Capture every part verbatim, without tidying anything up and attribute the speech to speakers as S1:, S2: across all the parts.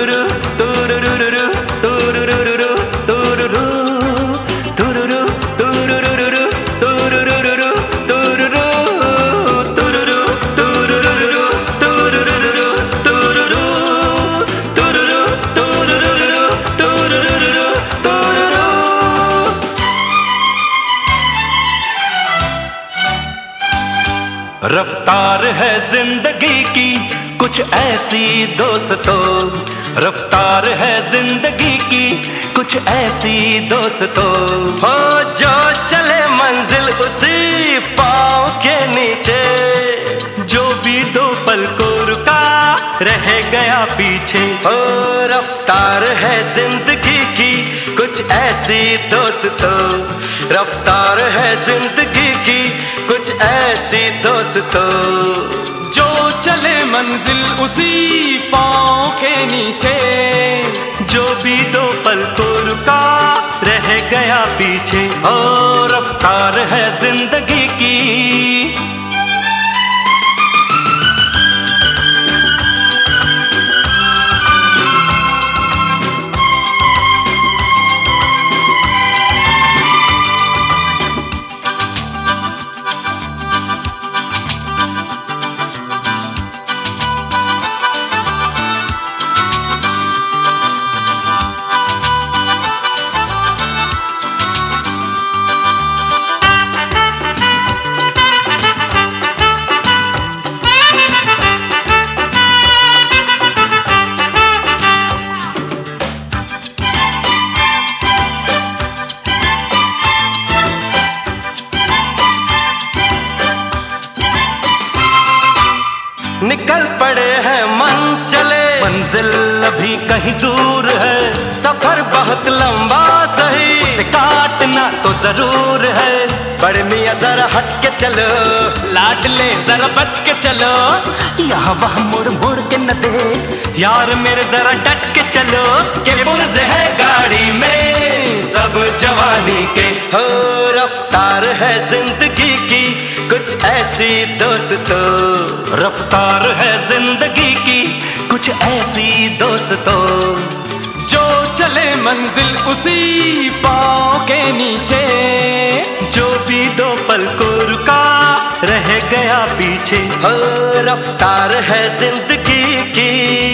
S1: तुरुरु तुरुरुरुरु तुरुरुरुरु तुरुरु तुरुरु तुरुरुरुरु तुरुरुरुरु तुरुरु तुरुरु तुरुरुरुरु तुरुरुरुरु तुरुरु तुरुरु तुरुरुरुरु तुरुरुरुरु तुरुरु। रफ्तार है जिंदगी की कुछ ऐसी दोस्तों, रफ्तार है जिंदगी की कुछ ऐसी दोस्तों, हो जो चले मंजिल उसी पाँव के नीचे, जो भी दो पल को रुका रह गया पीछे। हो रफ्तार है जिंदगी की कुछ ऐसी दोस्तों, रफ्तार है जिंदगी की कुछ ऐसी दोस्तों,
S2: जो चले मंजिल उसी पाँव के नीचे,
S1: जो भी दो पल को रुका रह गया पीछे। ओ रफ्तार है जिंदगी की। निकल पड़े हैं मन चले, मंजिल अभी कहीं दूर है, सफर बहुत लंबा सही, उसे काटना तो जरूर है। बड़े मियां जरा हट के चलो,
S2: लाडले जरा बच के चलो,
S1: यहाँ वहाँ मुड़ मुड़ के न दे, यार मेरे जरा डट के चलो, के पुर्जे है गाड़ी में सब जवानी के। हो रफ्तार है जिंदगी की कुछ ऐसी दोस्तों, रफ्तार है जिंदगी की कुछ ऐसी दोस्तों,
S2: जो चले मंजिल उसी पाँव के नीचे,
S1: जो भी दो पल को रुका रह गया पीछे। हो रफ्तार है जिंदगी की।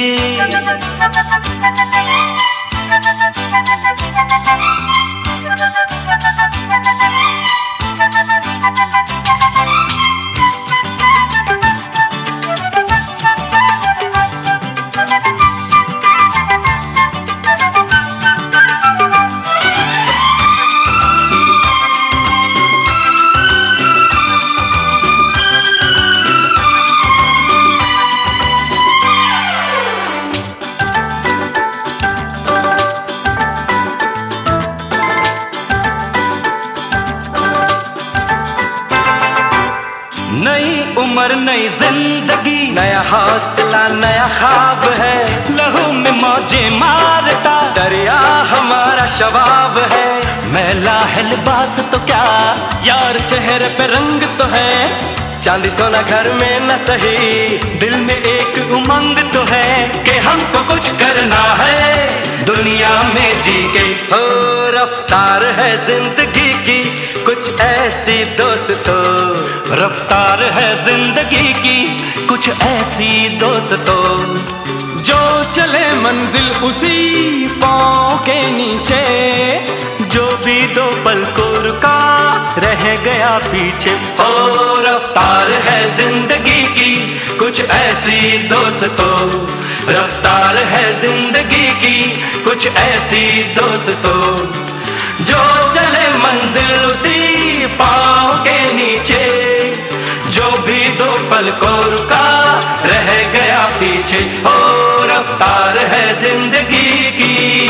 S1: नई उम्र नई जिंदगी, नया हौसला नया ख्वाब है, लहू में मौजे मारता दरिया हमारा शबाब है। मैला है लिबास तो क्या,
S2: यार चेहरे पे रंग तो है,
S1: चांदी सोना घर में न सही, दिल में एक उमंग तो है कि हमको कुछ करना है दुनिया में जी के। हो रफ्तार है जिंदगी की कुछ ऐसी दोस्तों, रफ्तार है जिंदगी की कुछ ऐसी दोस्तों,
S2: जो चले मंजिल उसी पाँव के नीचे,
S1: जो भी दो पल को रुका रह गया पीछे। हो रफ्तार है जिंदगी की कुछ ऐसी दोस्तों, रफ्तार है जिंदगी की कुछ ऐसी दोस्तों, जो चले मंजिल उसी पाँव के नीचे, जो भी दो पल को रुका रह गया पीछे। हो रफ्तार है जिंदगी की।